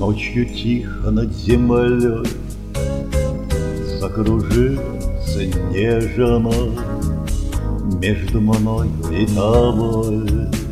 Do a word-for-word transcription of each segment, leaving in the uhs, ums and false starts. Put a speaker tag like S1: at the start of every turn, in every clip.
S1: Ночью тихо над землей закружился нежно между мною и тобой.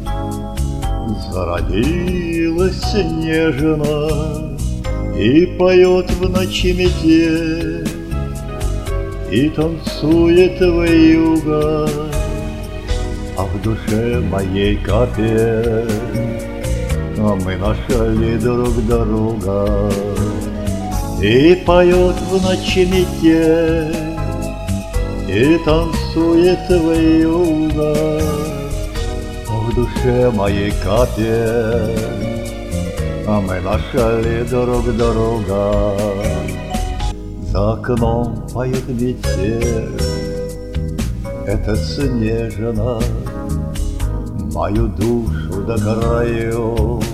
S1: Зародилась нежно и поет в ночи метель, и танцует вьюга, а в душе моей капель. А мы нашли друг друга, и поет в ночи метель, и танцует вьюга, а в душе моей капель. А мы нашли друг друга. За окном поет ветер, это снежно мою душу до краев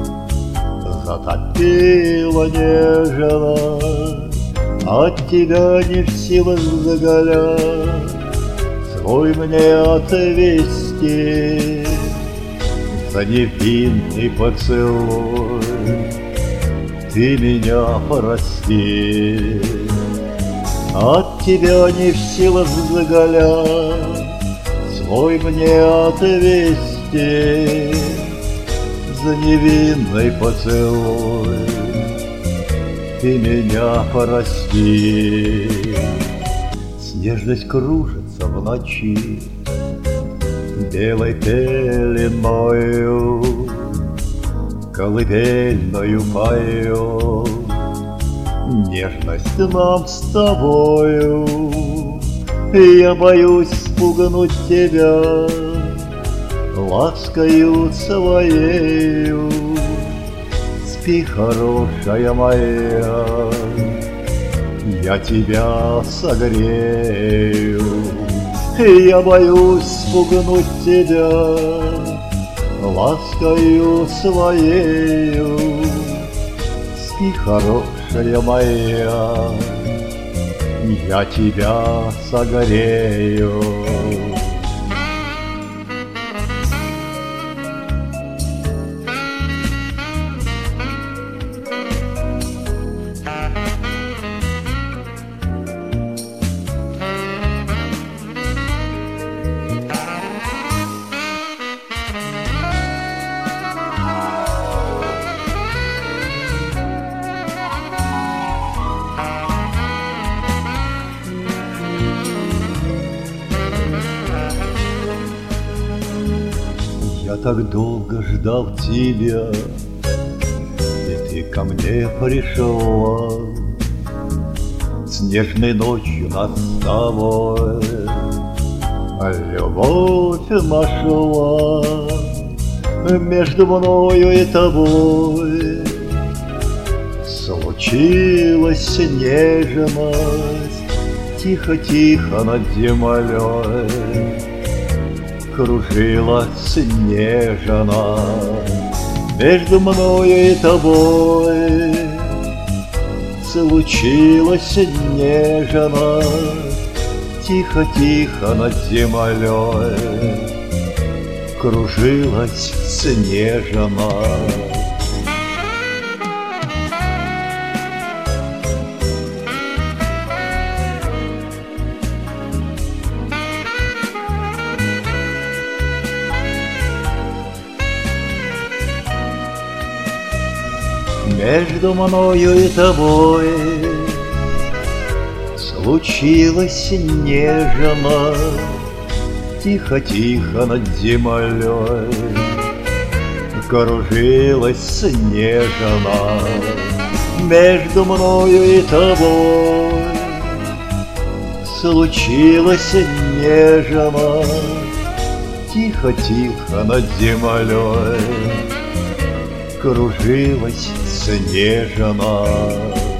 S1: затопило нежно, от тебя не в силах взглянуть свой мне отвести. За невинный поцелуй ты меня прости. От тебя не в силах взглянуть свой мне отвести. За невинный поцелуй ты меня прости. Снежность кружится в ночи белой пеленою, колыбельную пою. Нежность нам с тобою, и я боюсь спугнуть тебя ласкою своею. Спи, хорошая моя, я тебя согрею. И я боюсь спугнуть тебя ласкою своею. Спи, хорошая моя, я тебя согрею. Я так долго ждал тебя, и ты ко мне пришла. Снежной ночью над тобой любовь нашла. Между мною и тобой случилась нежность. Тихо-тихо над землей кружилась нежно между мною и тобой. Случилось нежно, тихо-тихо над землей кружилась снежно. Между мною и тобой случилось нежно, тихо-тихо над землей кружилась снежно. Между мною и тобой случилось нежно, тихо-тихо над землей кружилась снежно.